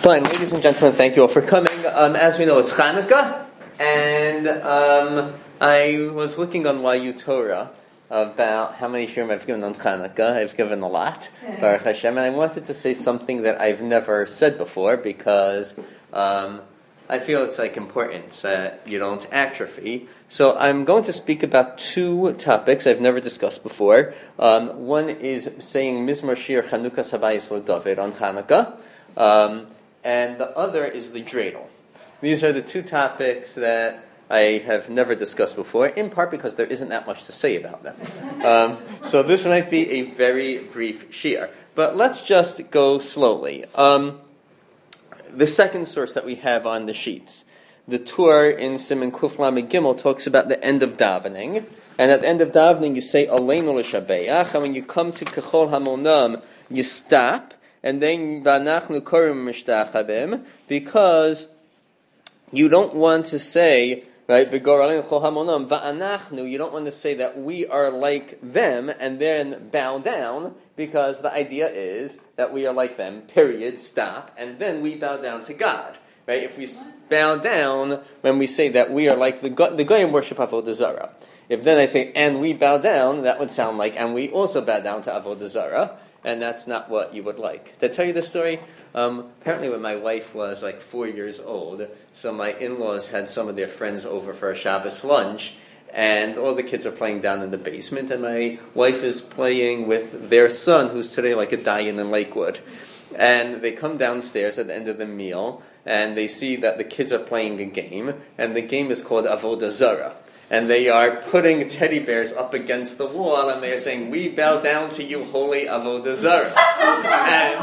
Fine, ladies and gentlemen, thank you all for coming. As we know, it's Chanukah, and I was looking on YU Torah about how many shiurim I've given on Chanukah. I've given a lot, Baruch Hashem, and I wanted to say something that I've never said before because I feel it's important that you don't atrophy. So I'm going to speak about two topics I've never discussed before. One is saying Mizmor Shir Chanukah Sabayis LeDavid on Chanukah. And the other is the dreidel. These are the two topics that I have never discussed before, in part because there isn't that much to say about them. So this might be a very brief shir. But let's just go slowly. The second source that we have on the sheets, the Tur in Siman Kuf Lamed Gimel talks about the end of davening. And at the end of davening you say Aleinu L'Shabeach, and when you come to Kechol HaMonam, you stop. And then v'anachnu korim mishtachabim, because you don't want to say, right, v'goralin chol hamonam v'anachnu, you don't want to say that we are like them and then bow down, because the idea is that we are like them, period, stop, and then we bow down to God. Right? If we bow down when we say that we are like the Goyim worship Avodah Zarah. If then I say, and we bow down, that would sound like, and we also bow down to Avodah Zarah. And that's not what you would like. Did I tell you this story? Apparently when my wife was 4 years old, so my in-laws had some of their friends over for a Shabbos lunch, and all the kids are playing down in the basement, and my wife is playing with their son, who's today like a Dayan in Lakewood. And they come downstairs at the end of the meal, and they see that the kids are playing a game, and the game is called Avodah Zarah. And they are putting teddy bears up against the wall, and they are saying, "We bow down to you, holy Avodah Zarah." And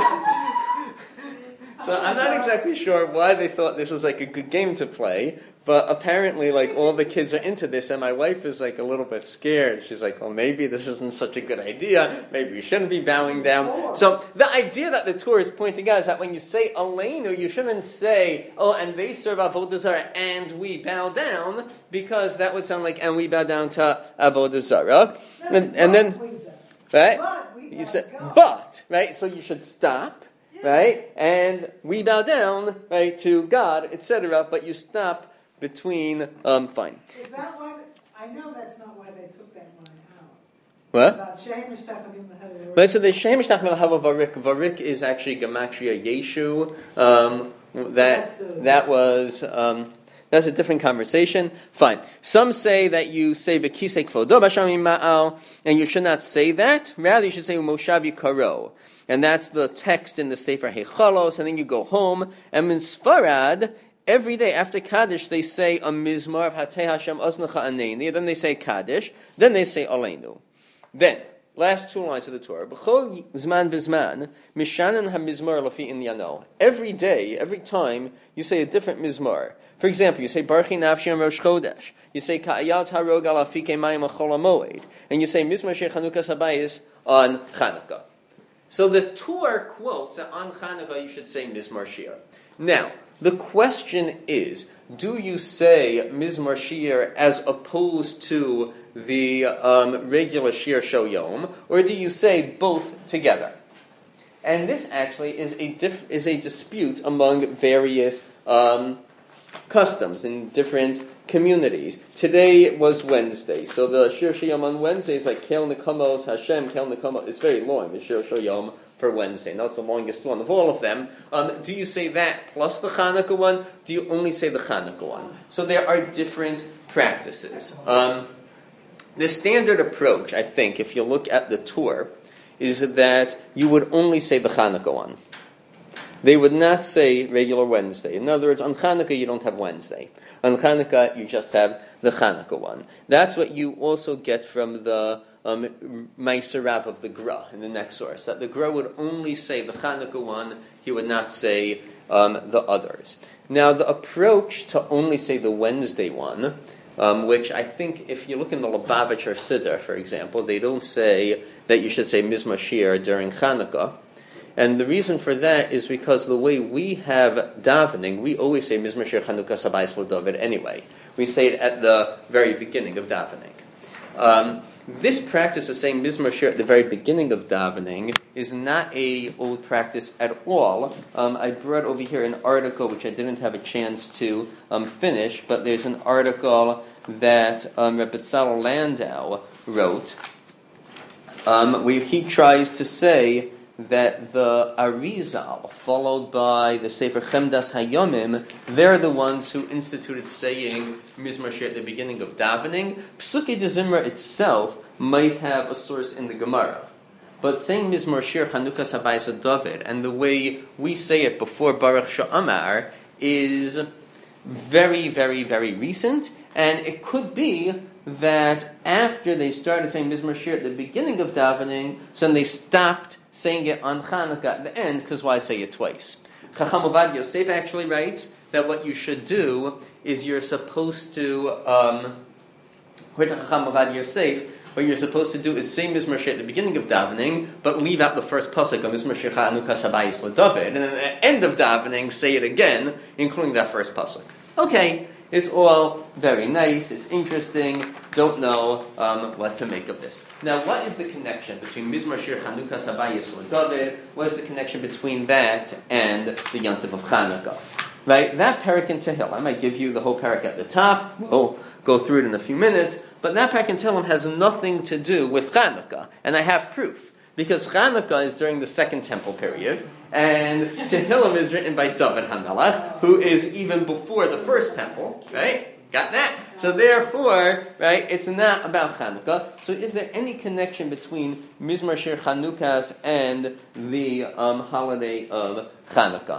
so I'm not exactly sure why they thought this was a good game to play, but apparently all the kids are into this, and my wife is a little bit scared. She's like, well, maybe this isn't such a good idea. Maybe we shouldn't be bowing down. So the idea that the Torah is pointing out is that when you say Aleinu, you shouldn't say, oh, and they serve Avodah Zarah, and we bow down, because that would sound like, and we bow down to Avodah Zarah. And then, right? You say, but, right? So you should stop. Right? And we bow down, right, to God, etc., but you stop between, fine. Is that why, I know that's not why they took that line out. What? About Shehem Mishtachim L'Hava. Right, so the Shehem Mishtachim L'Hava Varik. Varik is actually Gematria Yeshu. That was, that's a different conversation. Fine. Some say that you say V'kisei Kvodo B'Shamim Ma'al, and you should not say that. Rather, you should say Moshav Yikaro. And that's the text in the Sefer Hechalos, and then you go home, and in Sfarad, every day after Kaddish, they say a Mizmar of Hatei Hashem Oznacha Aneini, then they say Kaddish, then they say Aleinu. Then, last two lines of the Torah, B'chol Zman V'Zman, Mishanan HaMizmar Lafi Inyano. Every day, every time, you say a different Mizmar. For example, you say Barchi Nafshi Rosh Chodesh, you say Ka'ayat HaRog Al Afike Mayim Achol HaMoed, and you say Mizmar Shei Chanukah Sabayis on Chanukah. So the Tur quotes that on Chanukah you should say Mizmar Shir. Now, the question is, do you say Mizmar Shir as opposed to the regular Shir Shel Yom, or do you say both together? And this actually is a dispute among various customs in different communities. Today was Wednesday, so the Shir Shel Yom on Wednesday is Kel Nekamos Hashem, Kel Nekamos. It's very long, the Shir Shel Yom for Wednesday. Now it's the longest one of all of them. Do you say that plus the Chanukah one? Do you only say the Chanukah one? So there are different practices. The standard approach, I think, if you look at the Tur, is that you would only say the Chanukah one. They would not say regular Wednesday. In other words, on Chanukah you don't have Wednesday. On Chanukah you just have the Chanukah one. That's what you also get from the Meiser Rav of the Gra in the next source. That the Gra would only say the Chanukah one, he would not say the others. Now the approach to only say the Wednesday one, which I think if you look in the Lubavitcher Siddur, for example, they don't say that you should say Mizmar Shir during Chanukah. And the reason for that is because the way we have davening, we always say Mizmar Shir Chanukah Sabayis LeDavid anyway. We say it at the very beginning of davening. This practice of saying Mizmor Shir at the very beginning of davening is not a old practice at all. I brought over here an article which I didn't have a chance to finish, but there's an article that Reb Betzalel Landau wrote, where he tries to say that the Arizal, followed by the Sefer Chemdas Hayomim, they're the ones who instituted saying Mizmor Shir at the beginning of davening. Psukei de Zimra itself might have a source in the Gemara. But saying Mizmor Shir Chanukas Habayis David, and the way we say it before Baruch Sha'amar, is very, very, very recent, and it could be that after they started saying Mizmor Shir at the beginning of davening, so then they stopped saying it on Chanukah at the end, because why say it twice? Chacham Ovadia Yosef actually writes that what you should do is you're supposed to, according to Chacham Ovadia Yosef, what you're supposed to do is say Mizmor Shir at the beginning of davening, but leave out the first pasuk of Mizmor Shir Chanukas Habayis LeDavid, and then at the end of davening say it again, including that first pasuk. Okay, it's all very nice, it's interesting, don't know what to make of this. Now, what is the connection between Mizmor Shir Chanukas Habayis LeDavid? What is the connection between that and the Yontiv of Chanukah? Right, that parak in Tehillim, I give you the whole parak at the top, we'll go through it in a few minutes, but that parak in Tehillim has nothing to do with Chanukah, and I have proof. Because Chanukah is during the Second Temple period, and Tehillim is written by David HaMelech, who is even before the First Temple, right? Got that? So therefore, right, it's not about Chanukah. So is there any connection between Mizmor Shir Chanukas and the holiday of Chanukah?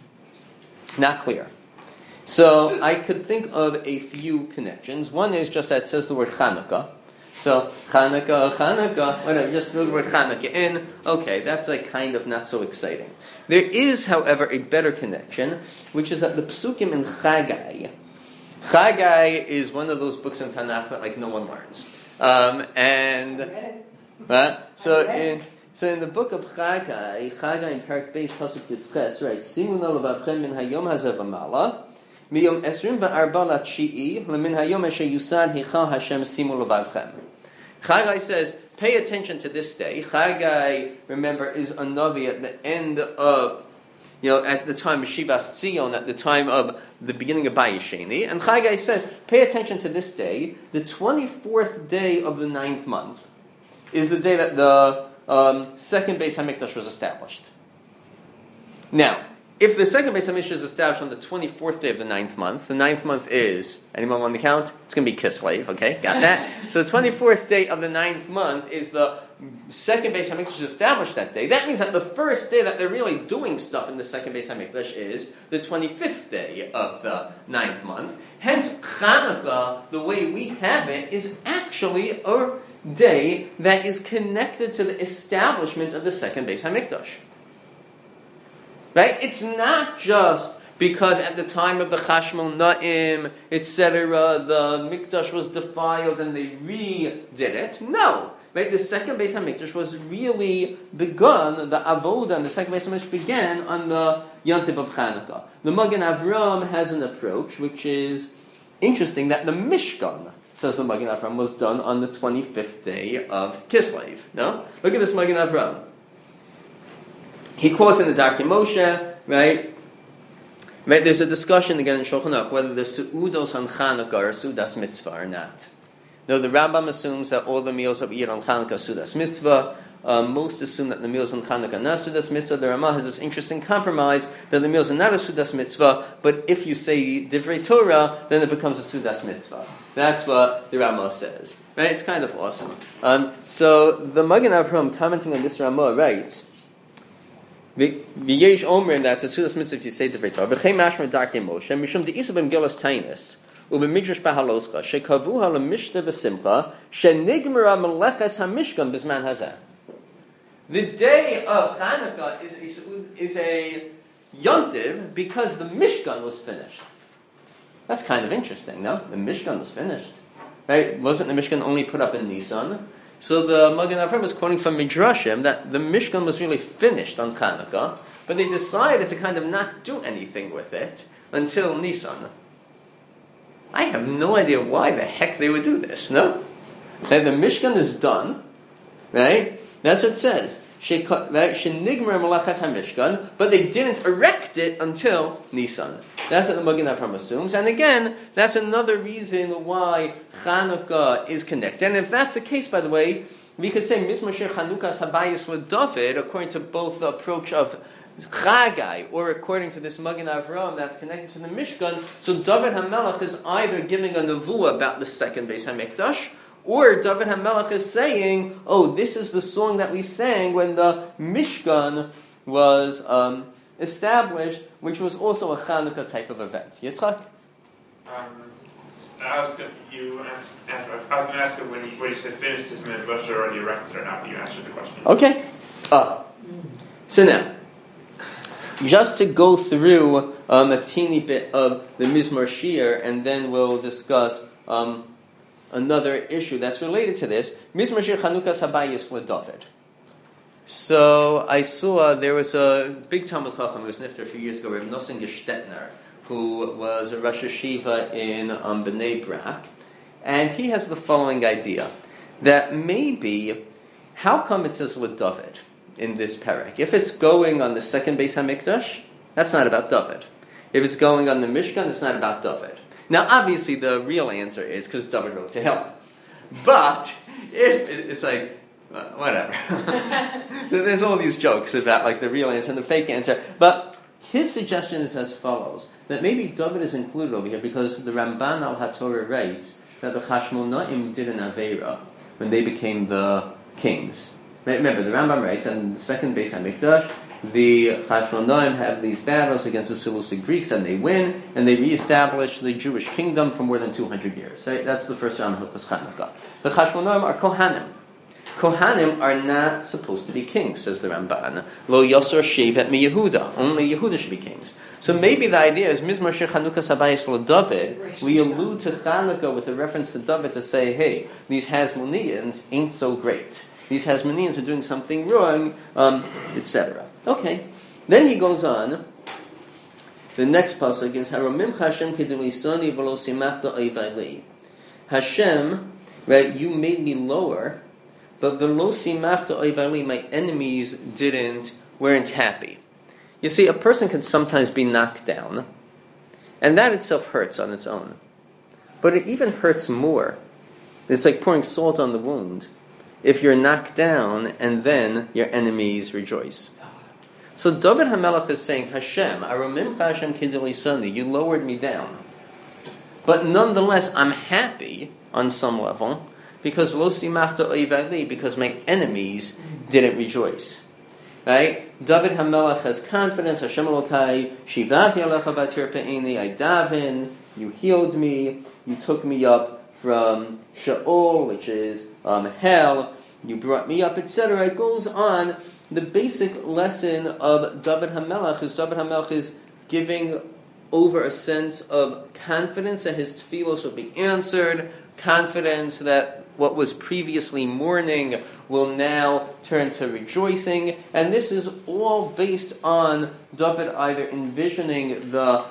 Not clear. So I could think of a few connections. One is just that it says the word Chanukah. So, Chanukah, whatever, just throw the word Chanukah in. Okay, that's like kind of not so exciting. There is, however, a better connection, which is that the Psukim in Chagai. Chagai is one of those books in Tanakh that like no one learns. So in the book of Chagai in Parak Beis Pasuk Yudches, right? Simun alavavchem min hayom hazav amala. Miyom esrim va'arba latchi'i lemin hayom asher yusad hicha Hashem simu levavchem. Chagai says, pay attention to this day. Chagai, remember, is a Navi at the end of, at the time of Shivas Tzion, at the time of the beginning of Bayesheni. And Chagai says, pay attention to this day. The 24th day of the 9th month is the day that the second Beis HaMikdash was established. Now, if the second Beis HaMikdash is established on the 24th day of the 9th month is, anyone want the count? It's going to be Kislev, okay? Got that? So the 24th day of the 9th month is the second Beis HaMikdash established that day. That means that the first day that they're really doing stuff in the second Beis HaMikdash is the 25th day of the 9th month. Hence, Chanukah, the way we have it, is actually a day that is connected to the establishment of the second Beis HaMikdash. Right? It's not just because at the time of the Chashmon Na'im, etc., the Mikdash was defiled and they redid it. No. Right? The second Beis HaMikdash was really begun, the Avodah, and the second Beis HaMikdash began on the Yontiv of Chanukah. The Magen Avram has an approach which is interesting, that the Mishkan, says the Magen Avram, was done on the 25th day of Kislev. No? Look at this Magen Avram. He quotes in the Darkei Moshe, right? There's a discussion again in Shulchan Aruch whether the Seudos on Chanukah are Seudas Mitzvah or not. No, the Rambam assumes that all the meals that we eat on Chanukah are Seudas Mitzvah. Most assume that the meals on Chanukah are not Seudas Mitzvah. The Ramah has this interesting compromise that the meals are not a Seudas Mitzvah, but if you say Divrei Torah, then it becomes a Seudas Mitzvah. That's what the Ramah says. Right? It's kind of awesome. So the Magen Avram, commenting on this Ramah, writes, V'yesh Omer, that's a Seudas Mitzvah if you say Divrei Torah. V'chei mashma Darkei Moshe, mishum de'isa b'mgilas Tainis, u'b'midrash b'haloscha, shekavu ha'lemishta v'simcha, shenigmara meleches ha'mishkan b'zman hazeh. The day of Chanukah is a Yontiv because the Mishkan was finished. That's kind of interesting, no? The Mishkan was finished. Right? Wasn't the Mishkan only put up in Nisan? So the Magen Avram is quoting from Midrashim that the Mishkan was really finished on Chanukah, but they decided to kind of not do anything with it until Nisan. I have no idea why the heck they would do this, no? And the Mishkan is done, right? That's what it says. Shenigmer malachas hamishkan, but they didn't erect it until Nisan. That's what the Magen Avraham assumes. And again, that's another reason why Chanukah is connected. And if that's the case, by the way, we could say Mizmor Shir Chanukas Habayis LeDavid, according to both the approach of Chagai, or according to this Magen Avraham that's connected to the Mishkan. So David HaMelech is either giving a nevuah about the second Beis HaMikdash, or David HaMelech is saying, oh, this is the song that we sang when the Mishkan was established, which was also a Chanukah type of event. Yitzchak? I was going to ask him when he said finished his midrash already erected or not, but you answered the question. Okay. So now, just to go through a teeny bit of the Mizmor Shir, and then we'll discuss another issue that's related to this. Mizmor Shir Chanukas Habayis LeDavid. So I saw there was a big Talmud Chacham who was nifter a few years ago, Reb Nosson Gestetner, who was a Rosh Hashiva in Bnei Brak, and he has the following idea, that maybe, how come it says LeDavid in this parak? If it's going on the second Beis HaMikdash, that's not about David. If it's going on the Mishkan, it's not about David. Now, obviously, the real answer is because David wrote Tehillim. But it's like, whatever. There's all these jokes about like the real answer and the fake answer. But his suggestion is as follows, that maybe David is included over here because the Ramban al HaTorah writes that the Chashmonaim did an Aveira when they became the kings. Remember, the Rambam writes, and in the second Beis HaMikdash, the Chashmonaim have these battles against the Seleucid Greeks, and they win, and they reestablish the Jewish kingdom for more than 200 years. Right? That's the first round of Hilchos Chanukah. The Chashmonaim are Kohanim. Kohanim are not supposed to be kings, says the Ramban. Lo Yosor Shevet mi Yehuda. Only Yehuda should be kings. So maybe the idea is Mizmor Shir Chanukas Habayis LeDavid. We allude to Chanukah with a reference to David to say, hey, these Hasmoneans ain't so great. These Hasmoneans are doing something wrong, etc. Okay. Then he goes on. The next pasuk is Haromim Hashem Kedulisoni V'lo Simachta Oivai. Hashem, right? You made me lower, but V'lo Simachta Oivai, my enemies weren't happy. You see, a person can sometimes be knocked down, and that itself hurts on its own. But it even hurts more. It's like pouring salt on the wound. If you're knocked down and then your enemies rejoice. So David HaMelech is saying, Hashem, Aromim Hashem Kedulisoni, you lowered me down. But nonetheless, I'm happy on some level because Lo Simachta Oivai, because my enemies didn't rejoice. Right? David HaMelech has confidence. Hashem Elokai, Shivati Alecha Batirpe'eni, I daven, you healed me, you took me up from Sheol, which is hell, you brought me up, etc. It goes on. The basic lesson of David HaMelech is giving over a sense of confidence that his tefillos will be answered, confidence that what was previously mourning will now turn to rejoicing, and this is all based on David either envisioning the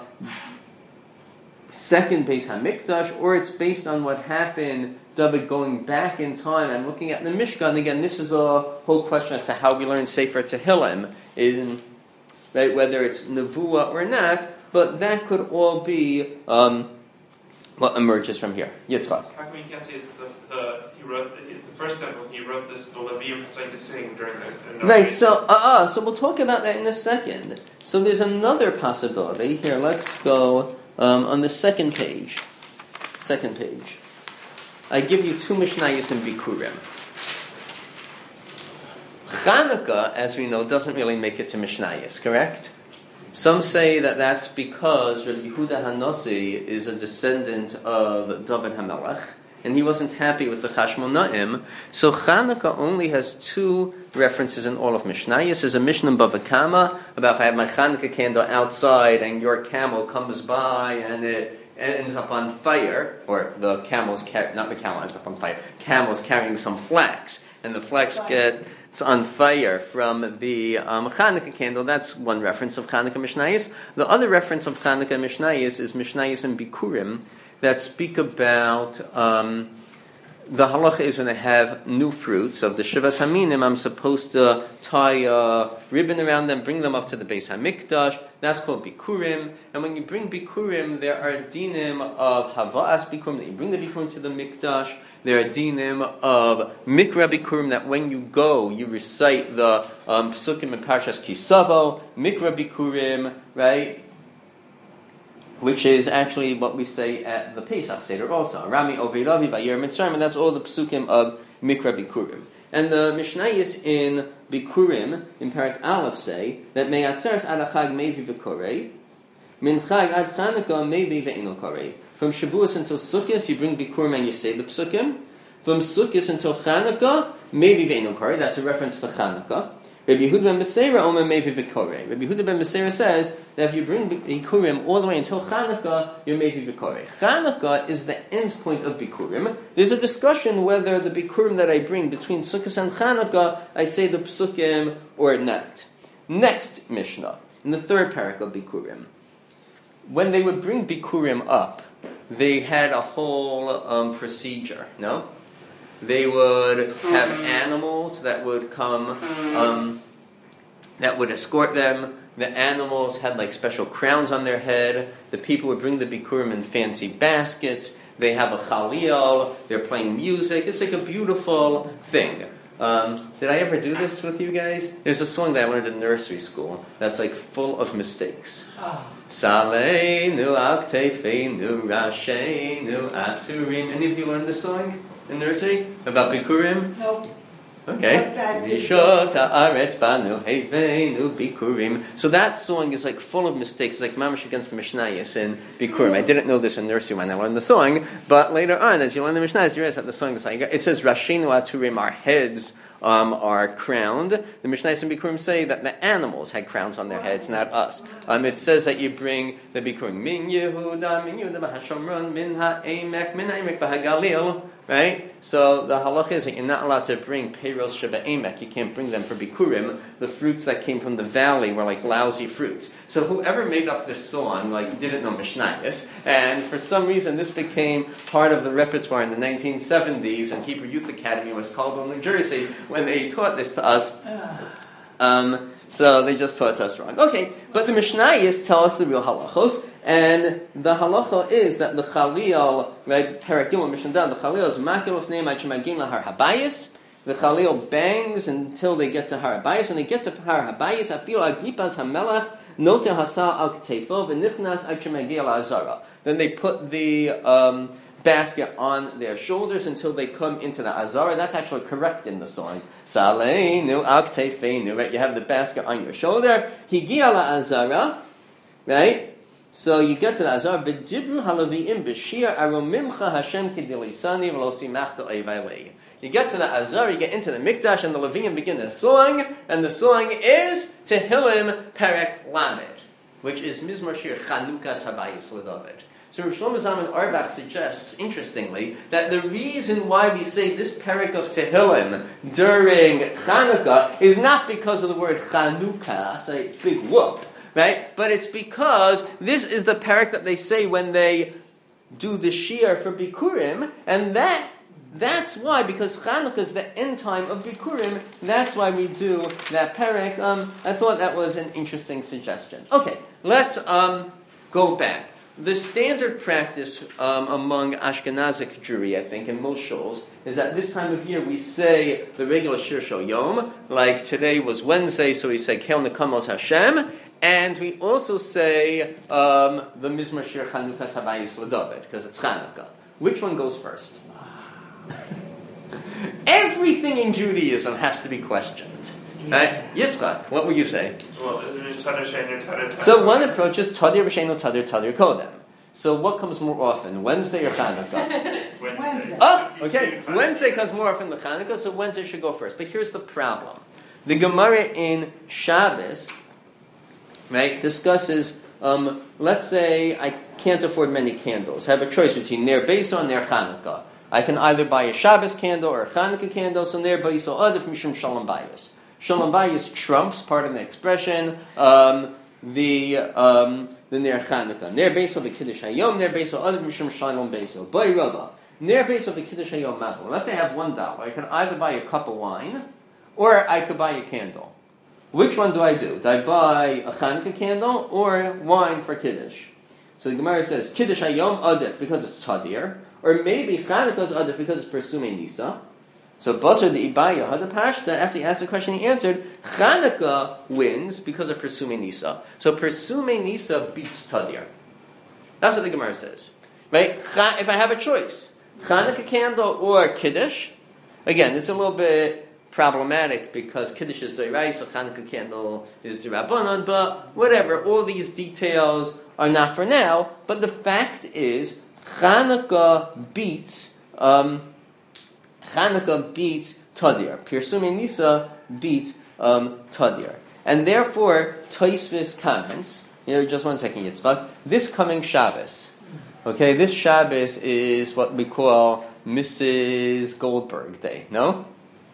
second Beis HaMikdash, or it's based on what happened, David going back in time and looking at the Mishkan. Again, this is a whole question as to how we learn Sefer Tehillim, right, whether it's Nevuah or not, but that could all be what emerges from here. Yitzchak. How come you can't say it's the first time when he wrote this, the Levim started to sing during the right, so we'll talk about that in a second. So there's another possibility. Here, let's go on the second page. I give you two Mishnayos in Bikurim. Chanukah, as we know, doesn't really make it to Mishnayos, correct? Some say that that's because Rabbi Yehuda HaNasi is a descendant of David HaMelech, and he wasn't happy with the Chashmonaim. So Chanukah only has two references in all of Mishnayos. There's a Mishnah in Bava Kama about if I have my Chanukah candle outside and your camel comes by and it ends up on fire, or the camel's not the camel ends up on fire. Camel's carrying some flax, and the flax gets on fire from the Chanukah candle. That's one reference of Chanukah Mishnayos. The other reference of Chanukah Mishnayos is Mishnayos in Bikurim that speak about the halacha is when I have new fruits of the Shivas Haminim, I'm supposed to tie a ribbon around them, bring them up to the Beis Hamikdash. That's called Bikurim. And when you bring Bikurim, there are dinim of Hava'as Bikurim, that you bring the Bikurim to the Mikdash. There are dinim of Mikra Bikurim, that when you go, you recite the Psukim in Parshas Kisavo, Mikra Bikurim, right? Which is actually what we say at the Pesach Seder also. Rami Ovei Ravi Vayir Mitzrayim, and that's all the psukim of Mikra Bikurim. And the Mishnayos in Bikurim, in Parak Aleph, say that Me'atzeres ad Chag Mevi V'korei, Min Chag ad Chanukah Mevi Ve'ino Korei. From Shavuos until Sukkot, you bring Bikurim and you say the psukim. From Sukkot until Chanukah, Mevi Ve'ino Korei. That's a reference to Chanukah. Rabbi Yehuda ben Beseira Omer Mevi V'korei. Rabbi Yehuda ben Beseira says that if you bring Bikurim all the way until Chanukah, you're Mevi V'korei. Chanukah is the end point of Bikurim. There's a discussion whether the Bikurim that I bring between Sukkot and Chanukah, I say the Psukim or not. Next Mishnah, in the third parak of Bikurim. When they would bring Bikurim up, they had a whole procedure, no? They would have animals that would come, that would escort them. The animals had like special crowns on their head. The people would bring the Bikurim in fancy baskets. They have a chalil. They're playing music. It's like a beautiful thing. Did I ever do this with you guys? There's a song that I learned in nursery school that's like full of mistakes. Saleinu aktefeinu rasheinu aturim. Any of you learned this song in nursery about Bikurim? Nope. Okay. So that song is like full of mistakes. It's like mamash against the Mishnayos in Bikurim. I didn't know this in nursery when I learned the song, but later on, as you learn the Mishnayos, you realize that the song is like, it says Rashenu Aturim, our heads are crowned. The Mishnayos in Bikurim say that the animals had crowns on their heads, not us. It says that you bring the Bikurim min Yehuda v'Hashomron min ha'emek v'Hagalil. Right? So the halach is that you're not allowed to bring peiros sheba emek. You can't bring them for bikurim. The fruits that came from the valley were like lousy fruits. So whoever made up this song like didn't know Mishnayos, and for some reason this became part of the repertoire in the 1970s, and Hebrew Youth Academy was called on New Jersey when they taught this to us. So they just taught us wrong. Okay, but the Mishnayos tell us the real halachos, and the halacha is that the chalil, right, Perek Gimel Mishnah, the chalil is makil of name Magin lahar habayis. The chalil bangs until they get to har habayis. When they get to har habayis, afil agripas hamelach note hasa al ktefo v'nichnas achemagia la'azara. Then they put the basket on their shoulders until they come into the azara. That's actually correct in the song. Saleinu aktefeinu, right? You have the basket on your shoulder. Higia la'azara, right? So you get to the azara. V'dibru halaviim b'shir aromimcha Hashem kidilisani v'losimachto evaylei. You get to the azara, you get into the mikdash, and the Leviim begin a song, and the song is Tehillim Perek Lamed, which is Mizmor Shir Chanukas Habayis LeDavid. So Rav Shlomo Zalman Auerbach suggests, interestingly, that the reason why we say this parak of Tehillim during Chanukah is not because of the word Chanukah, say big whoop, right? But it's because this is the parak that they say when they do the Shir for Bikurim, and that's why, because Chanukah is the end time of Bikurim, that's why we do that parak. I thought that was an interesting suggestion. Okay, let's go back. The standard practice among Ashkenazic Jewry, I think, in most shuls, is that this time of year we say the regular Shir Shel Yom, like today was Wednesday, so we say Kel Nekamos Hashem, and we also say the Mizmor Shir Chanukas Habayis LeDavid, because it's Chanukah. Which one goes first? Everything in Judaism has to be questioned. Right? Yitzchak, what would you say? Well, isn't it Tadir Sheinu, Tadir? So one approach is Tadir B'Sheinu, Tadir, Tadir Kodem. So what comes more often, Wednesday or Chanukah? Wednesday. Oh, okay. Wednesday comes more often than Chanukah, so Wednesday should go first. But here's the problem. The Gemara in Shabbos, right, discusses, let's say I can't afford many candles. I have a choice between Ner Beso and Ner Chanukah. I can either buy a Shabbos candle or a Chanukah candle, so Ner Beso Adif Mishum Shalom Bayis. Shalom Bayis trumps, part of the expression, the Ner Chanukah. Ner Beso v'Kiddush Hayom, Ner Beso Adif Mishum Shalom Beso. Boy Rava. Ner based on the Kiddush Hayom Mahu. Let's say I have $1. I can either buy a cup of wine, or I could buy a candle. Which one do I do? Do I buy a Chanukah candle or wine for Kiddush? So the Gemara says Kiddush Hayom Adif because it's Tadir, or maybe Chanukah is Adif because it's Persume Nisa. So Basar the Ibaya Hada Pashta, after he asked the question, he answered Chanukah wins because of Persume Nisa. So Persume Nisa beats Tadir. That's what the Gemara says. Right? If I have a choice, Chanukah candle or Kiddush, again, it's a little bit problematic because Kiddush is D'oraisa, Chanukah candle is D'Rabbanan, but whatever, all these details are not for now, but the fact is, Chanukah beats Tadir. Pirsume Nisa beats Tadir. And therefore, Tosfos comments, just 1 second, Yitzchak, this coming Shabbos, okay, this Shabbos is what we call Mrs. Goldberg Day, no?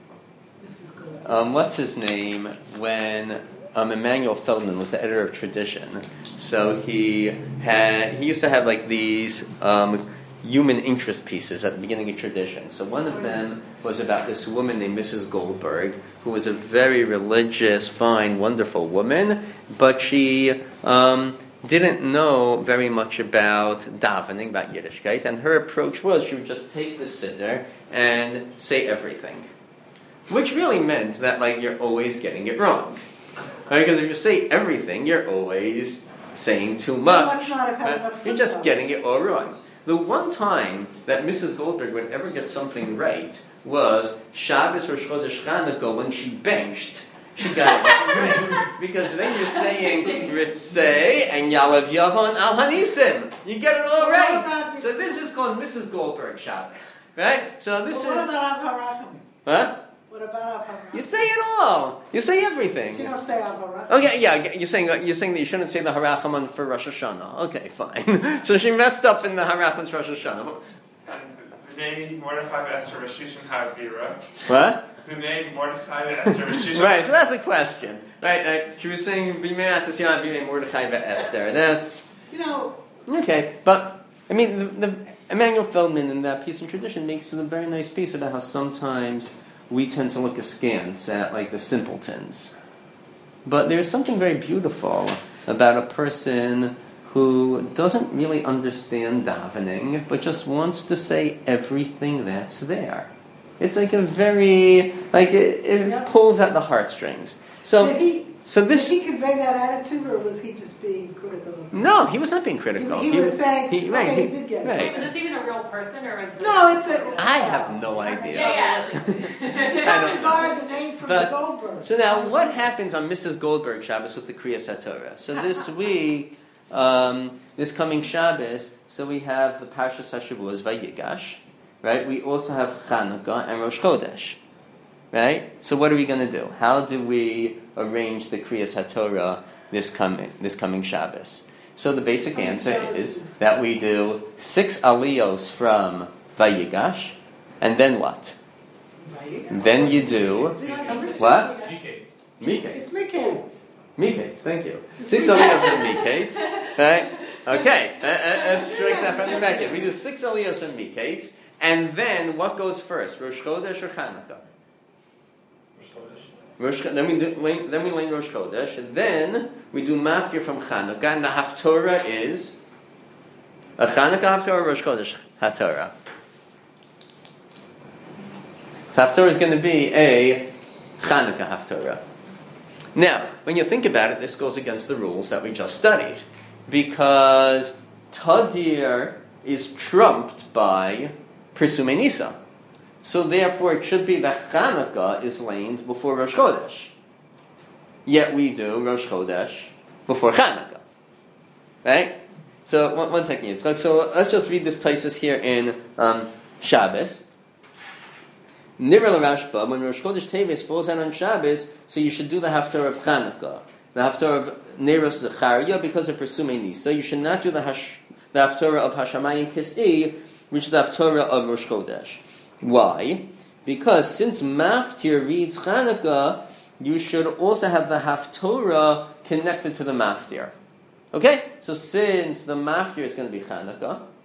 What's his name when Emanuel Feldman was the editor of Tradition? So he used to have like these human interest pieces at the beginning of Tradition. So one of them was about this woman named Mrs. Goldberg, who was a very religious, fine, wonderful woman, but she didn't know very much about davening, about Yiddishkeit, and her approach was she would just take the siddur and say everything. Which really meant that you're always getting it wrong. Right? Because if you say everything, you're always saying too much. You're just getting it all wrong. The one time that Mrs. Goldberg would ever get something right was Shabbos Rosh Chodesh Chanukah when she benched. She got it right. Because then you're saying Ritzei and Yalav Yavon Al Hanisim. You get it all right. So this is called Mrs. Goldberg Shabbos. Right? So this is... What about Av Harachim? Huh? What about Av Harachim? You say it all. You say everything. You don't say Av Harachim. Okay, yeah, you're saying that you shouldn't say the Harachaman for Rosh Hashanah. Okay, fine. So she messed up in the Harachaman for Rosh Hashanah. B'nei Mordechai v'Esther Rishushin Ha'avira. What? B'nei Mordechai v'Esther Rishushin. Right, so that's a question. Right, she was saying B'nei Atasyan, B'nei Mordechai v'Esther. That's... Okay, but, I mean, the Emanuel Feldman in that piece in Tradition makes a very nice piece about how sometimes we tend to look askance at, the simpletons. But there's something very beautiful about a person who doesn't really understand davening, but just wants to say everything that's there. It's a very, it pulls at the heartstrings. Did he convey that attitude, or was he just being critical? No, he was not being critical. He was saying, he did get it. Right. Was this even a real person, or was this... No, it's a... I have no idea. Yeah. I don't know. The name from the Goldberg. So now, what happens on Mrs. Goldberg Shabbos with the Kriyas HaTorah? So this week, this coming Shabbos, so we have the Parshas HaShavuos Vayigash, right? We also have Chanukah and Rosh Chodesh, right? So what are we going to do? How do we arrange the Kriyas HaTorah this coming Shabbos? So the basic answer is that we do 6 aliyos from Vayigash, and then what? Then you do what? Miketz. It's Miketz. Miketz, thank you. 6 aliyos from Miketz, right? Okay, let's break that from the Miketz. We do 6 aliyos from Miketz, and then what goes first? Rosh Chodesh or Chanukah? Then we learn Rosh Chodesh, and then we do Maftir from Chanukah, and the Haftorah is a Chanukah Haftorah or Rosh Chodesh Haftorah? Haftorah is going to be a Chanukah Haftorah. Now, when you think about it, this goes against the rules that we just studied, because Tadir is trumped by Persume Nisa. So therefore, it should be that Chanukah is laid before Rosh Chodesh. Yet we do Rosh Chodesh before Chanukah. Right? So, one second. So let's just read this Tosfos here in Shabbos. Nira l'Rashba, when Rosh Chodesh Teves falls out on Shabbos, so you should do the Haftarah of Chanukah. The Haftarah of Neros Zechariah, because of Persume Nisa. You should not do the Haftarah of Hashamayim Kis'i, which is the Haftarah of Rosh Chodesh. Why? Because since Maftir reads Chanukah, you should also have the Haftorah connected to the Maftir. Okay? So since the Maftir is going to be Chanukah,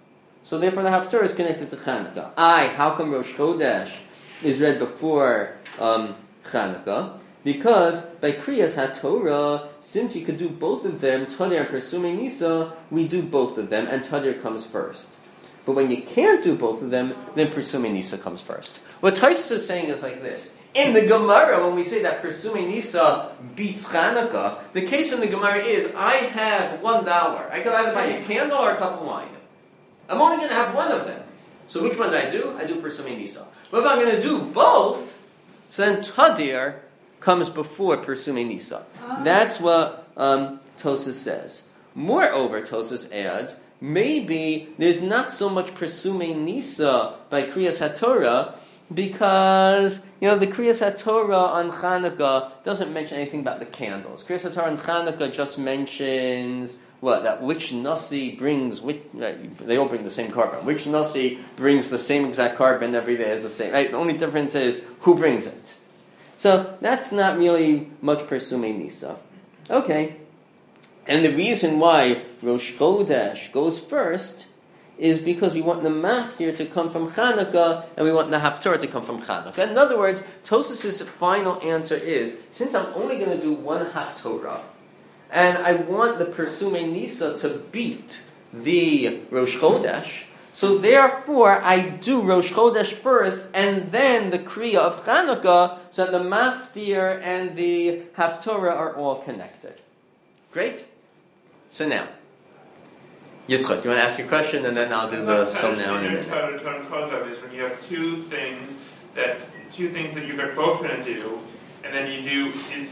So therefore the Haftarah is connected to Chanukah. How come Rosh Chodesh is read before Chanukah? Because by Kriyas HaTorah, since you could do both of them, Tadir and Persumei Nisa, we do both of them, and Tadir comes first. But when you can't do both of them, then Persumei Nisa comes first. What Taisus is saying is like this. In the Gemara, when we say that Persumei Nisa beats Chanukah, the case in the Gemara is, I have $1. I could either buy a candle or a cup of wine. I'm only going to have one of them. So which one do? I do Persumei Nisa. But if I'm going to do both, so then Tadir comes before Persumei Nisa. That's what Tosas says. Moreover, Tosas adds, maybe there's not so much Persumei Nisa by Kriyas HaTorah, because, the Kriyas HaTorah on Chanukah doesn't mention anything about the candles. Kriyas HaTorah on Chanukah just mentions, that which Nasi brings, they all bring the same carbon. Which Nasi brings the same exact carbon every day is the same. Right? The only difference is who brings it. So that's not really much Persumei Nisa. Okay. And the reason why Rosh Chodesh goes first is because we want the maftir to come from Chanukah, and we want the Haftarah to come from Chanukah. In other words, Tosas's final answer is, since I'm only going to do one Haftarah, and I want the Persumei Nisa to beat the Rosh Chodesh, so therefore I do Rosh Chodesh first, and then the Kriya of Chanukah, so that the maftir and the Haftarah are all connected. Great? So now, Yitzchak, do you want to ask your question, and then I'll do the sum now in a minute. Is when you have two things that you're both going to do, and then you do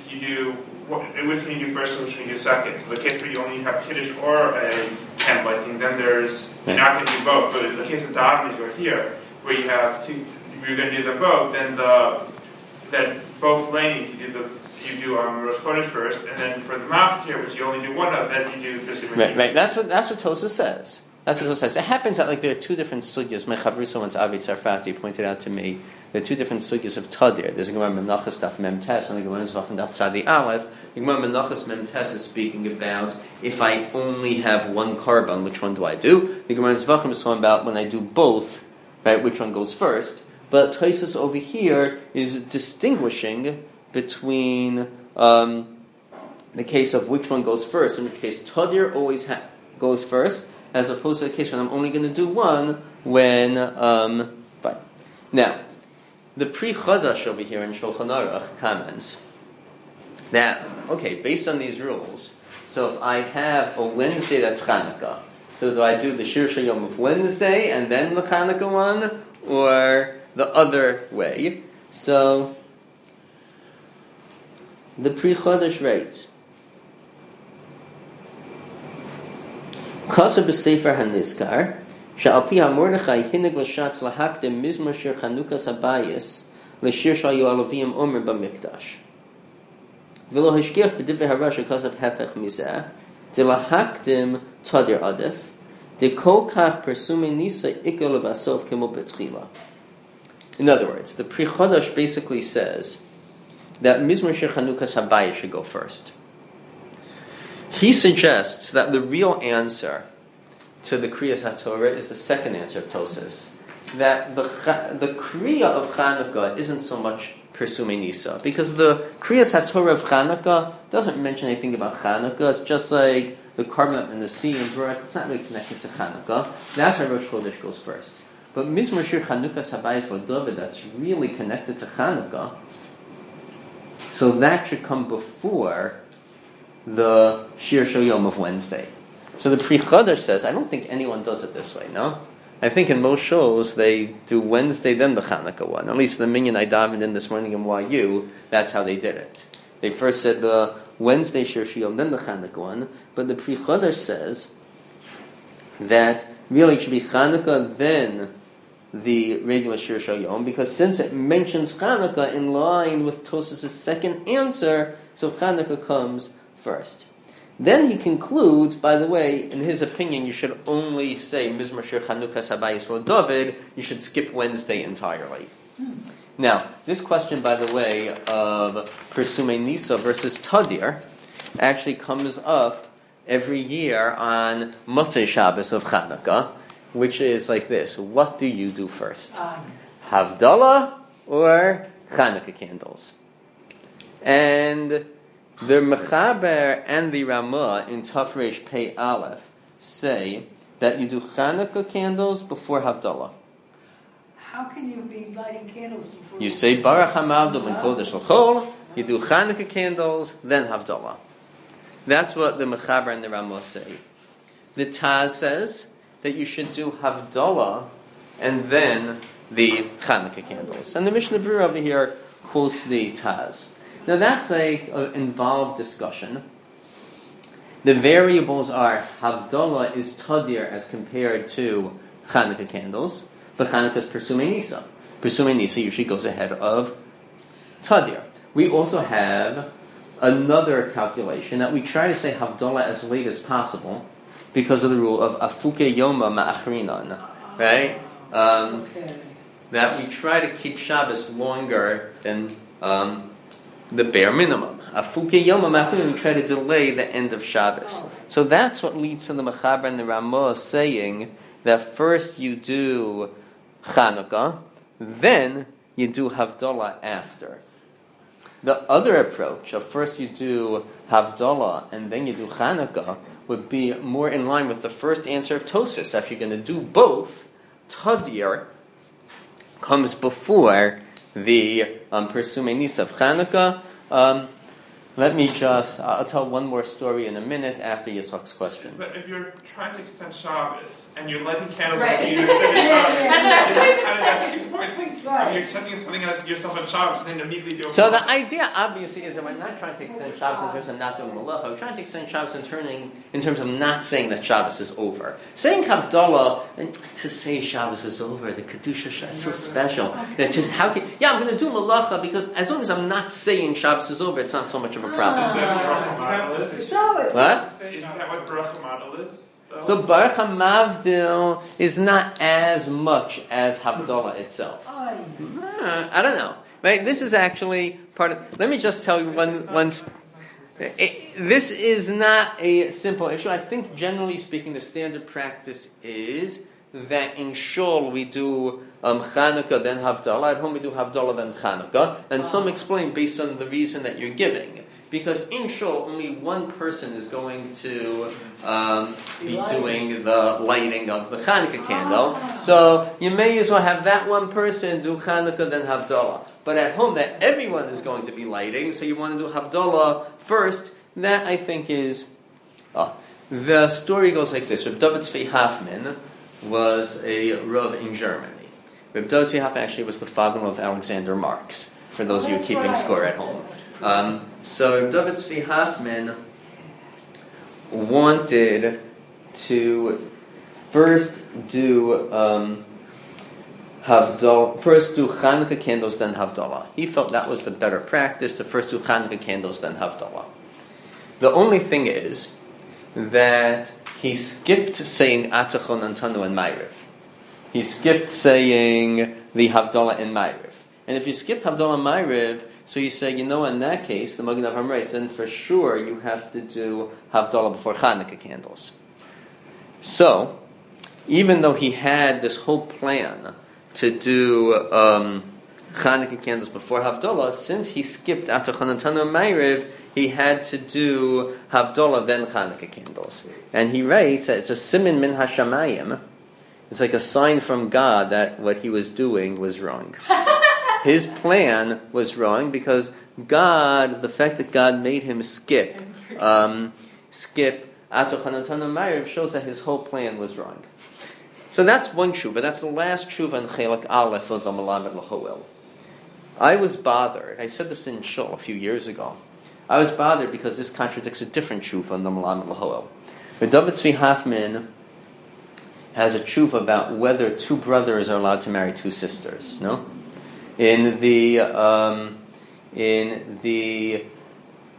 which one you do first and which one you do second. So the case where you only have Kiddush or a candlelighting, then you're not going to do both. But in the case of davening or here, where you have two, you're going to do them both, then both lanes you do Rosh Chodesh first, and then for the maftir, which you only do one of, then you do Persumei. Right. That's what Tosas says. That's what Tosas says. It happens that there are two different sugyas. My Chavrisa once, Avi Tzarfati, pointed out to me there are two different sugyas of Tadir. There's a Gemara Menachos Daf Mem Tes and a Gemara Zvach Daf Tzadi Aleph. The Gemara Menachos Mem Tes is speaking about if I only have one carbon, which one do I do? The Gemara Zvachim is talking about when I do both, right? Which one goes first? But Tosas over here is distinguishing between the case of which one goes first. In which case, Tadir always goes first, as opposed to the case when I'm only going to do one when. Fine. Now, the Pri Chadash over here in Shulchan Aruch comments that based on these rules, so if I have a Wednesday that's Chanukah, so do I do the Shir Shayom of Wednesday and then the Chanukah one, or the other way? So the Pri Chadash writes, Kasa b'Sefer HaNizkar, she'al pi HaMordechai hinig l'shatz lahakdim mizmor shir Chanukas habayis l'shir shal Yo'alavim omer b'mikdash. V'lo hashgiach b'divrei harash kasav hefech mizeh, de lahakdim tadir adif, de kol kach Persumei Nisa ikol v'asov kimo b'tchila. In other words, the Pri Chadash basically says that Mizmor Shir Chanukas Habayis should go first. He suggests that the real answer to the Kriyas HaTorah is the second answer of Tosas. That the Kriya of Chanukah isn't so much Persumei Nisa, because the Kriyas HaTorah of Chanukah doesn't mention anything about Chanukah. It's just like the carbon in the sea and Barak. It's not really connected to Chanukah. That's why Rosh Chodesh goes first. But Mizmor Shir Chanukas Habayis LaDavid, that's really connected to Chanukah, so that should come before the Shir Shoyom of Wednesday. So the Pri Chadash says, I don't think anyone does it this way, no? I think in most shows they do Wednesday, then the Chanukah one. At least the minyan I davened in this morning in YU, that's how they did it. They first said the Wednesday Shir Shoyom, then the Chanukah one. But the Pri Chadash says that really it should be Chanukah, then the regular Shir Shoyom, because since it mentions Chanukah in line with Tosas' second answer, so Chanukah comes first. Then he concludes, by the way, in his opinion, you should only say Mizmor Shir Chanukas Habayis LaDavid, you should skip Wednesday entirely. Now, this question, by the way, of Persumei Nisa versus Tadir, actually comes up every year on Motzei Shabbos of Chanukah. which is like this. What do you do first? Ah, Havdalah or Chanukah candles? And the Mechaber and the Ramah in Tafresh Pei Aleph say that you do Chanukah candles before Havdalah. how can you be lighting candles before? You say Baruch HaMavdil and Kodesh L'Chol. You do Chanukah candles, then Havdalah. That's what the Mechaber and the Ramah say. The Taz says that you should do Havdalah and then the Chanukah candles. And the Mishnah Berurah over here quotes the Taz. Now that's an involved discussion. The variables are Havdalah is Tadir as compared to Chanukah candles, but Chanukah is Persumei Nisa. Persumei Nisa usually goes ahead of Tadir. We also have another calculation that we try to say Havdalah as late as possible because of the rule of Afuke Yoma Ma'achrinan, right? Okay. That we try to keep Shabbos longer than the bare minimum. Afuke Yoma Ma'achrinan, we try to delay the end of Shabbos. So that's what leads to the Mechaber and the Ramah saying that first you do Chanukah, then you do Havdalah after. The other approach of first you do Havdalah and then you do Chanukah would be more in line with the first answer of Tosfos. If you're going to do both, Tadir comes before the Persumei Nisa of Chanukah. I'll tell one more story in a minute after Yitzchak's question. But if you're trying to extend Shabbos and you're lighting candles Right. and you're extending Shabbos, That's what I was you're kind of point saying, Right. if you're accepting something else yourself on Shabbos and then immediately do So the idea, obviously, is that we're not trying to extend Shabbos in terms of not doing Malacha. We're trying to extend Shabbos in terms of not saying that Shabbos is over. Saying Havdalah, and to say Shabbos is over, the Kedusha is so special. That just, I'm going to do Malacha because as long as I'm not saying Shabbos is over, it's not so much of a problem. So it's What? Isn't that what Baruch HaMadal is? though? So Baruch HaMavdil is not as much as Havdalah itself. I don't know. Right? This is actually part of. Let me just tell you one. This is not a simple issue. I think, generally speaking, the standard practice is that in Shul we do Chanukah then Havdalah. At home we do Havdalah then Chanukah, and some explain based on the reason that you're giving. Because in Shul, only one person is going to be doing the lighting of the Chanukah candle. So you may as well have that one person do Chanukah then Havdalah. But at home, that everyone is going to be lighting, so you want to do Havdalah first. That, I think, is... the story goes like this. Reb David Tzvi Hoffman was a Rav in Germany. Reb David Tzvi Hoffman actually was the father of Alexander Marx, for those of you keeping score at home. So David Tzvi Hoffman wanted to first do Chanukah candles, then Havdalah. He felt that was the better practice, to first do Chanukah candles, then Havdalah. The only thing is that he skipped saying Atachon Antanu and Ma'ariv. He skipped saying the Havdalah and Ma'ariv. And if you skip Havdalah and Ma'ariv, so you say, in that case, the Magen Avraham writes, then for sure you have to do Havdalah before Chanukah candles. So, even though he had this whole plan to do Chanukah candles before Havdalah, since he skipped after Chanukah and Ma'ariv, he had to do Havdalah then Chanukah candles. And he writes that it's a simin min hashamayim. It's like a sign from God that what he was doing was wrong. His plan was wrong because the fact that God made him skip Ato Chanukah and Ma'ariv shows that his whole plan was wrong. So that's one tshuva. That's the last tshuva in Chelak Aleph of the Melamed L'Hoel. I was bothered. I said this in Shul a few years ago. I was bothered because this contradicts a different tshuva in the Melamed L'Hoel. But David Tzvi Hoffman has a tshuva about whether two brothers are allowed to marry two sisters. No? In the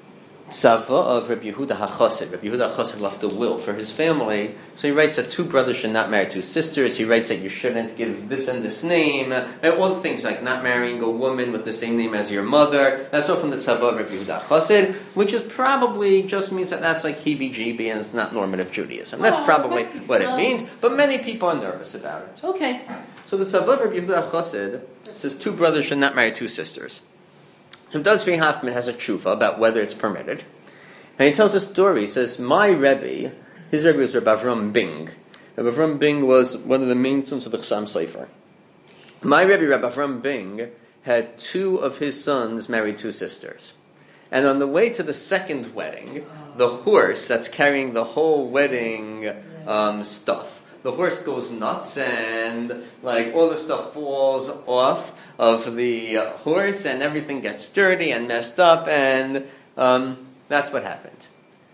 tzava of Rabbi Yehuda HaChassid. Rabbi Yehuda HaChassid left a will for his family, so he writes that 2 brothers should not marry 2 sisters. He writes that you shouldn't give this and this name, and all the things like not marrying a woman with the same name as your mother. That's all from the tzava of Rabbi Yehuda HaChassid, which is probably just means that that's like heebie-jeebie and it's not normative Judaism. That's probably what it means, but many people are nervous about it. Okay, so the tzava of Rabbi Yehuda HaChassid says 2 brothers should not marry 2 sisters. Rav Tzvi Hoffman has a tshuva about whether it's permitted. And he tells a story. He says, my Rebbe, his Rebbe was Rabbi Avram Bing. Rabbi Avram Bing was one of the main students of the Chassam Sofer. My Rebbe, Rabbi Avram Bing, had 2 of his sons marry 2 sisters. And on the way to the second wedding, the horse that's carrying the whole wedding stuff, the horse goes nuts and like all the stuff falls off of the horse and everything gets dirty and messed up, and that's what happened.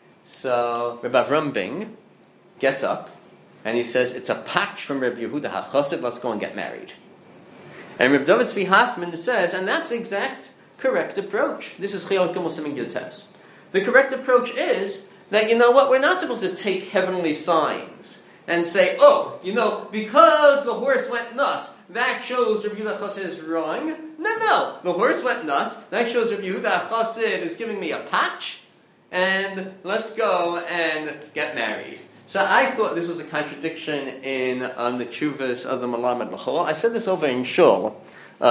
So Rabbi Avram Bing gets up and he says, it's a patch from Rabbi Yehuda HaChassid, let's go and get married. And Rabbi David Tzvi Hoffman says, and that's the exact correct approach. This is Chiyot Gimel Siman Yud Tes. The correct approach is that, you know what, we're not supposed to take heavenly signs and say, because the horse went nuts, that shows Rabbi Yehuda HaChassid is wrong. No, the horse went nuts, that shows Rabbi Yehuda HaChassid is giving me a patch, and let's go and get married. So I thought this was a contradiction in the Tshuvas of the Malamed L'chol. I said this over in Shul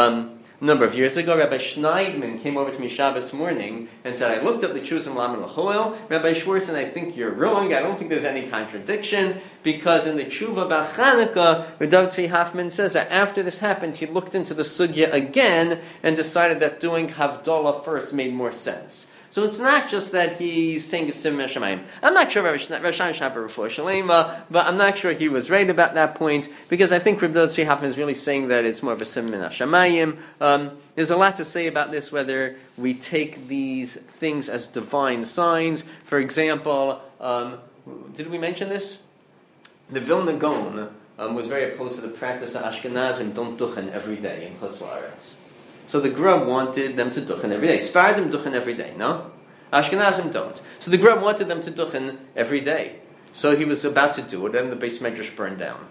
a number of years ago. Rabbi Schneidman came over to me Shabbos morning and said, I looked up the Tshuvas of Malamed L'chol. Rabbi Schwartz, I think you're wrong. I don't think there's any contradiction, because in the Tshuva about Chanukah, Rabbi Tzvi Hoffman says that after this happened, he looked into the sugya again and decided that doing Havdalah first made more sense. So it's not just that he's saying a Sim Meshamayim. I'm not sure Rav Shai Shaper Refuah Shalema, but I'm not sure he was right about that point, because I think Rabbi Tzvi Hoffman is really saying that it's more of a Sim Meshamayim. There's a lot to say about this, whether we take these things as divine signs. For example, did we mention this? The Vilna Gaon was very opposed to the practice that Ashkenazim don't duchen every day in Chutz La'aretz. So the Gra wanted them to duchen every day. Sfaradim duchen every day, no? Ashkenazim don't. So the Gra wanted them to duchen every day. So he was about to do it, and the Beis Medrash burned down.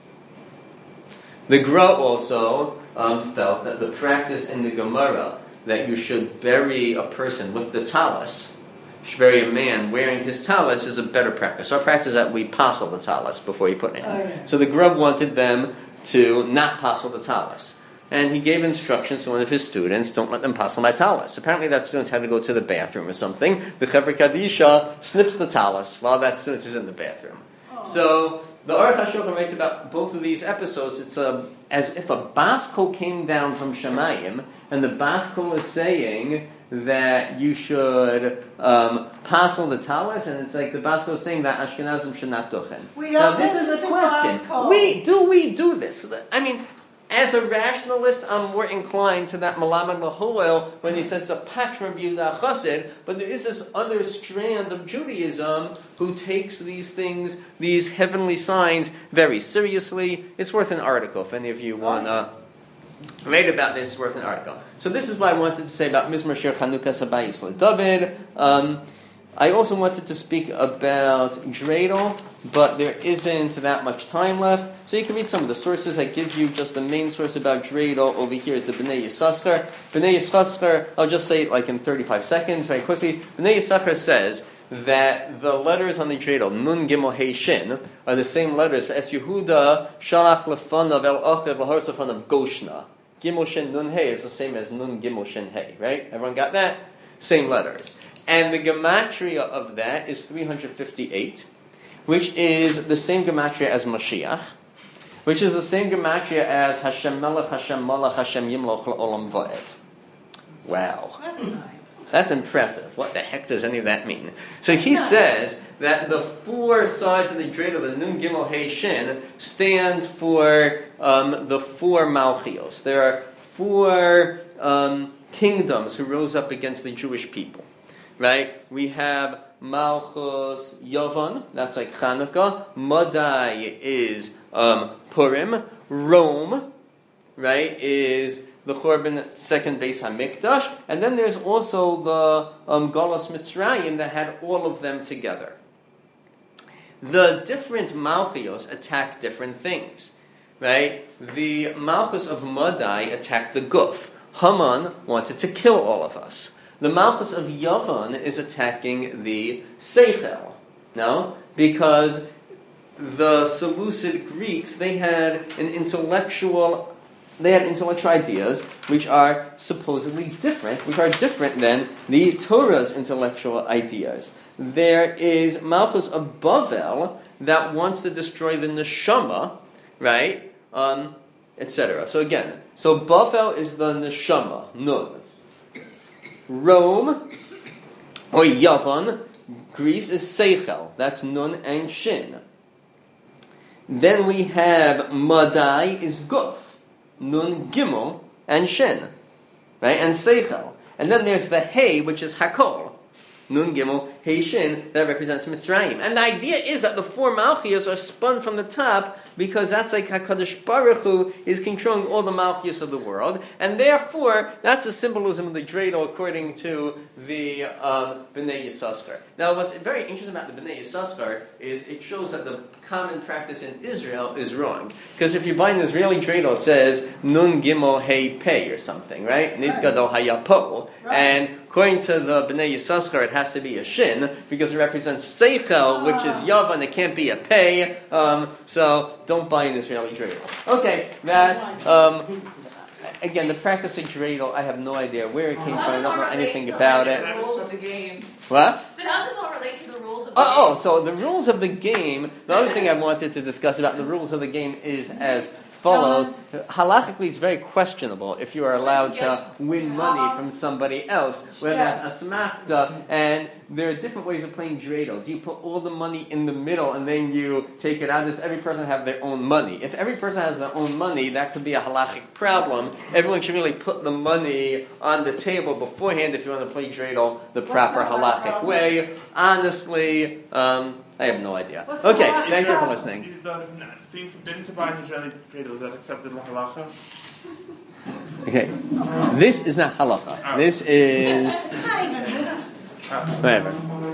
The Gra also felt that the practice in the Gemara that you should bury a person with the talis, you should bury a man wearing his talis, is a better practice. Our practice is that we passel the talis before you put it in. Oh, yeah. So the Gra wanted them to not passel the talis. And he gave instructions to one of his students, don't let them passel my talis. Apparently that student had to go to the bathroom or something. The Chevra Kadisha snips the talis while that student is in the bathroom. Oh. So the Aruch HaShulchan writes about both of these episodes. It's as if a baskol came down from Shemayim, and the baskol is saying that you should passel the talis, and it's like the baskol is saying that Ashkenazim should not duchen. Now this is a question. We do this? I mean, as a rationalist, I'm more inclined to that Malamed L'chol when he says a patch from Yehuda HaChassid, but there is this other strand of Judaism who takes these things, these heavenly signs, very seriously. It's worth an article. If any of you want to read about this, it's worth an article. So this is what I wanted to say about Mizmor Shir Chanukah Sabayis LeDavid. I also wanted to speak about dreidel, but there isn't that much time left. So you can read some of the sources. I give you just the main source about dreidel. Over here is the Bnei Yissaschar. Bnei Yissaschar, I'll just say it like in 35 seconds, very quickly. Bnei Yissaschar says that the letters on the dreidel, Nun Gimel Hey Shin, are the same letters for Es Yehuda, Shalach Lefanav El Achev Lahar of Goshna. Gimel Shin Nun Hey is the same as Nun Gimel Shin Hey, right? Everyone got that? Same letters. And the gematria of that is 358, which is the same gematria as Mashiach, which is the same gematria as Hashem Melech, Hashem Malach, Hashem Yimloch La'olam Va'ed. Wow. That's nice. That's impressive. What the heck does any of that mean? So he says that the 4 sides of the dreidel, the Nun Gimel Hey Shin, stand for the 4 Malchios. There are 4 kingdoms who rose up against the Jewish people. Right? We have Malchus Yavan, that's like Chanukah. Madai is Purim. Rome, right, is the Churban second Beis Hamikdash, and then there's also the Galus Mitzrayim that had all of them together. The different Malchios attack different things, right? The Malchus of Madai attacked the Guf. Haman wanted to kill all of us. The Malchus of Yavan is attacking the Seichel, no? Because the Seleucid Greeks, they had intellectual ideas which are supposedly different, which are different than the Torah's intellectual ideas. There is Malchus of Bavel that wants to destroy the Neshama, right? Etc. So Bavel is the Neshama, Nun. Rome, or Yavan, Greece is Seichel, that's Nun and Shin. Then we have Madai is Guf, Nun Gimel and Shin, right? And Seichel. And then there's the Hey, which is Hakol, Nun Gimel, Hey Shin, that represents Mitzrayim. And the idea is that the four Malchios are spun from the top because that's like HaKadosh Baruch Hu is controlling all the Malchios of the world. And therefore, that's the symbolism of the dreidel according to the Bnei Yissaschar. Now, what's very interesting about the Bnei Yissaschar is it shows that the common practice in Israel is wrong. Because if you buy an Israeli dreidel, it says Nun Gimel Hey Pei or something, right? Nizgado Hayapo. And according to the Bnei Yissaschar, it has to be a shin because it represents seichel, which is yavan. It can't be a pei. So don't buy an Israeli dreidel. Okay, that's again the practice of dreidel. I have no idea where it came from. I don't know anything about it. The rules of the game. What? So how does this all relate to the rules of the game? So the rules of the game. The other thing I wanted to discuss about the rules of the game is as follows. Halachically, it's very questionable if you are allowed to win money from somebody else, whether that's a smachta, and there are different ways of playing dreidel. Do you put all the money in the middle and then you take it out? Does every person have their own money? If every person has their own money, that could be a halachic problem. Everyone should really put the money on the table beforehand if you want to play dreidel the proper halachic way. Honestly, I have no idea. Okay, thank you for listening. Is being forbidden to buy an Israeli dreidel, is that acceptable halacha? Okay, this is not halacha. This is whatever.